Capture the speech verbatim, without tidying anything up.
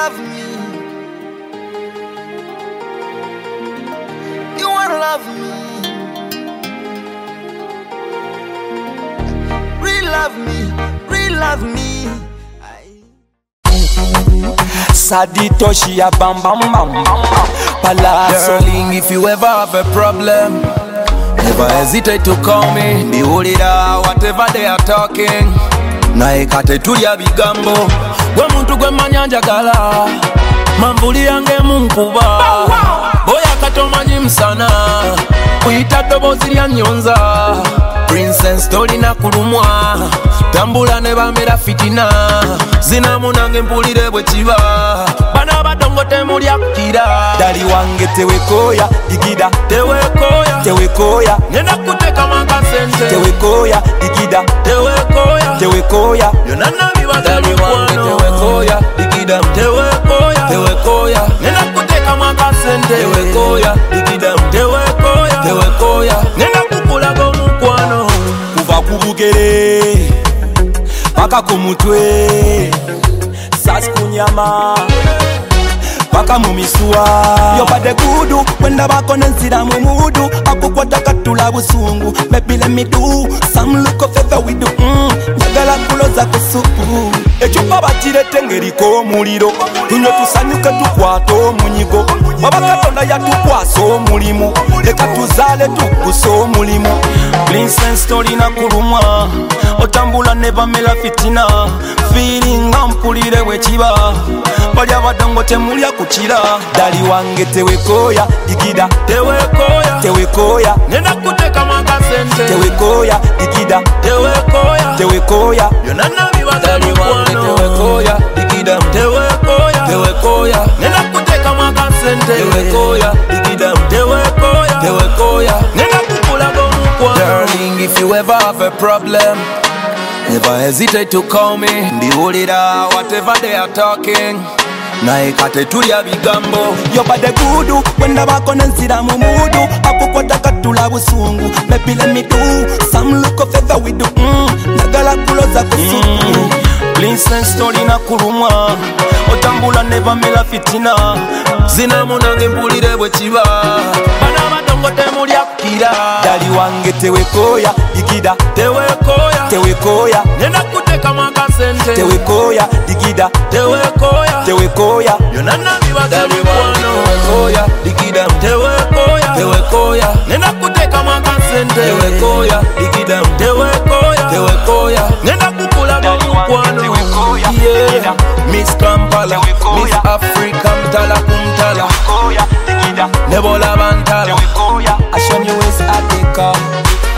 love me. You wanna love me. Real love me, real love me. Sadito she a bam bam bam Palazzo. Darling, if you ever have a problem, never hesitate to call me. Biwulira whatever they are talking. Naye kate tulya bigambo. Gwe muntu gwe manya njagala, manvuli yange munkuba. Boya katomanyi msana, kuyita ddoboozi lya nnyonza. Princess tolina kulumwa, tambula ne bamera fitina. Zinamu nange mpulire bwe kiba, bana badongo temulya kukira. Dali wange tewekoya, digida Tewekoya, Tewekoya, nenda kutekamu akasente. tewekoya, digida Tewekoya, Tewekoya, byonna nabibaza mikwano. Tewekoya, digida Tewekoya, Tewekoya, nenda kutekamu akasente. Tewekoya, digida Tewekoya, Tewekoya, nenda kukulaga omukwano. kuva ku bugere paka ku mutwe, sasi ku nyama paka mu misuwa. Yobadde gudu wenda bako nenzira mu mudu, akukwata katula busungu. Baby let me do some look of favor we do. mm. Njagala kuloza ku supu, ekyupa bakirete ng'eriko omuliro. Tunywe tusanyuke tukwata omunyigo, baba Katonda yatukwasa omulimu. Leka tuzaale tukusa omulimu. Princess tolina kulumwa, otambula ne bamera fitina. Feeling nga mpulire bwe kiba, bali abadongo temulya kukira. Dali wange tewekoya, digida Tewekoya, Tewekoya, nenda kutekamu akasente. Tewekoya, digida Tewekoya, Tewekoya, byonna nabibaza mikwano. Tewekoya, digida Tewekoya, Tewekoya, nenda kutekamu akasente. Tewekoya, digida Tewekoya, Tewekoya, nenda kukulaga omukwano. Darling, if you ever have a problem, never hesitate to call me. Biwulira whatever they are talking. Naye kate tulya bigambo. yobadde gudu wenda bako nenzira mu mudu, akukwata katula busungu. Baby let me do some look of favor we do. mm. Njagala kuloza ku supu. Princess tolina kulumwa, otambula ne bamera fitina. Zinamu nange mpulire bwe kiba, bana badongo temulya kukira. Dali wange tewekoya, digida Tewekoya, Tewekoya, nenda kutekamu akasente. Tewekoya, digida Tewekoya, Tewekoya, byonna nabibaza mikwano. Tewekoya, digida Tewekoya, Tewekoya, nenda kutekamu akasente. Tewekoya, digida Tewekoya, Tewekoya, nenda kukulaga omukwano. Yeah, Miss Kampala, Miss Africa, mtala kumtala. Tewekoya, digida Nebola bantala. Tewekoya, Ashoni West Africa.